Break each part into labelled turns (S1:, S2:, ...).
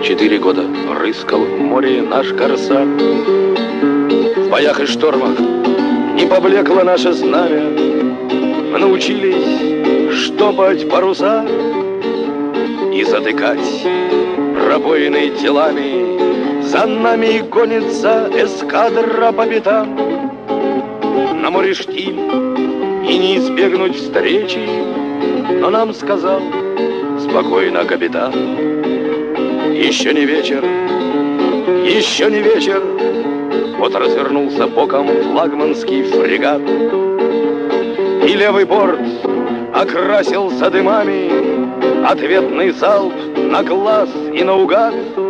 S1: 4 года рыскал в море наш корсар. В боях и штормах не поблекло наше знамя. Мы научились штопать паруса и затыкать пробоины телами. За нами гонится эскадра по пятам. На море штиль и не избегнуть встречи, но нам сказал спокойно капитан: еще не вечер, еще не вечер. Вот развернулся боком флагманский фрегат, и левый борт окрасился дымами. Ответный залп на глаз и наугад.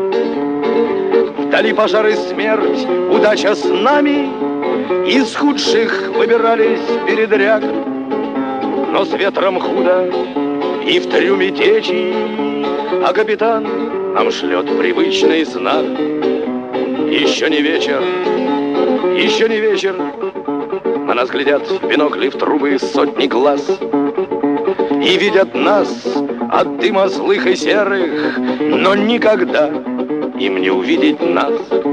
S1: Вдали пожар и смерть, удача с нами. Из худших выбирались передряг. Но с ветром худо и в трюме течи, а капитан нам шлет привычный знак: еще не вечер, еще не вечер. На нас глядят в бинокли, в трубы сотни глаз, и видят нас от дыма злых и серых, но никогда им не увидеть нас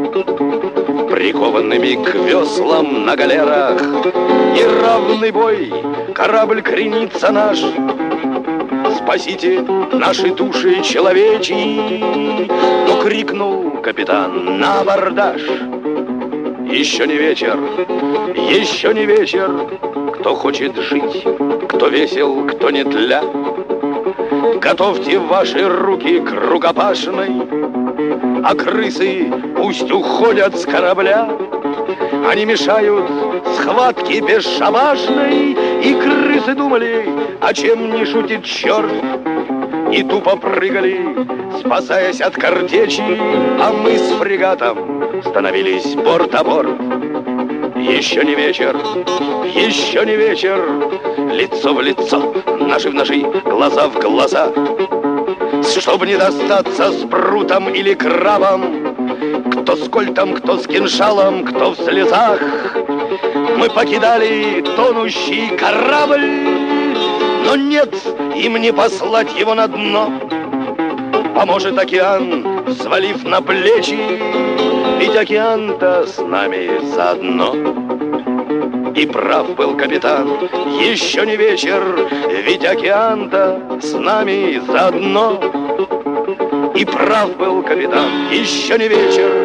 S1: прикованными к веслам на галерах. И равный бой корабль кренится наш. Спасите наши души человечьи. Но крикнул капитан на абордаж: еще не вечер, еще не вечер. Кто хочет жить, кто весел, кто не тля, готовьте ваши руки к рукопашной. А крысы пусть уходят с корабля, они мешают схватке бесшабашной. И крысы думали, а чем не шутит черт, и тупо прыгали, спасаясь от картечи. А мы с фрегатом становились борт о борт. Еще не вечер, еще не вечер. Лицо в лицо, ножи в ножи, глаза в глаза. Чтоб не достаться с брутом или крабом, кто с кольтом, кто с кинжалом, кто в слезах, мы покидали тонущий корабль. Но нет, им не послать его на дно. Поможет океан, взвалив на плечи, ведь океан-то с нами заодно. И прав был капитан, еще не вечер, ведь океан-то с нами заодно. И прав был капитан, еще не вечер,